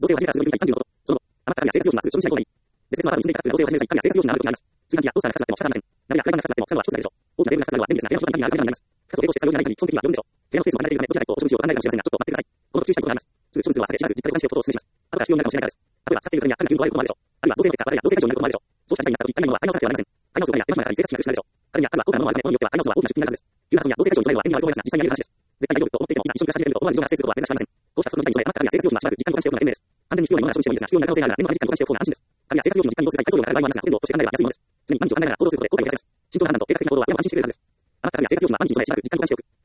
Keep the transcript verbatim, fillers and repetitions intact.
同性を始めた数分にさんじゅうのこと。その後、あなたが性別要素が初期の初日の行為。別々の頭に結んでいくから同性を始める際、一人が性別要素があることになります。次は、どうしたら二つなっても仕方ありません。何や階段が二つなっても不可能は一つだけでしょう。大きなレベルが二つなるのは便利ですが、部屋の一つだけにあるだけになります。二つを並行して作業しない限り、基本的にはよんでしょう。部屋のスペースを離れているため、どちらかとお食事を考えるかもしれませんが、ちょっと待ってください。この特注したいことがあります。すぐ処分するのは避け、しばらく実家でお話をことをお勧めします。後から必要になるかもしれないからです。例えば、使っている方には彼が急に壊れることもあるでしょう。あるいは、同性の結果、あるいは同性過剰になることもあるでしょう。そうした事態になった時、足りないものは買い直さなくてはなりません。買い直すことや手間暇がかかり生活費が失われるでしょう。彼には彼は高価なものもあるため、物によっては買い直すのは大きな出費になるはずです。じゅうはち本や同性過剰にされるのは縁に悪いと思いますが、実際にあり得る話です。絶対に大丈夫と思っていても、いざ一緒に暮らし始めると思わぬ事情が発生することは珍しくありません。こうしたその事態に備え、あなたから性別要素がしばらく実家に保管しておくのが賢明です。完全に必要なものなら処分してもいいですが、必要な可能性があるなら念のため実家に保管しておく方が安心です。あるいは生活用品の実家に要する際、配送料がかかる場合もありますが、保険料として考えれば安いものです。常に毎日を考えながら行動することで後悔を減らせます。慎重な判断と計画的な行動は親の安心してくれるはずです。あなたから生活用品は毎日に備えしばらく実家に保管しておく。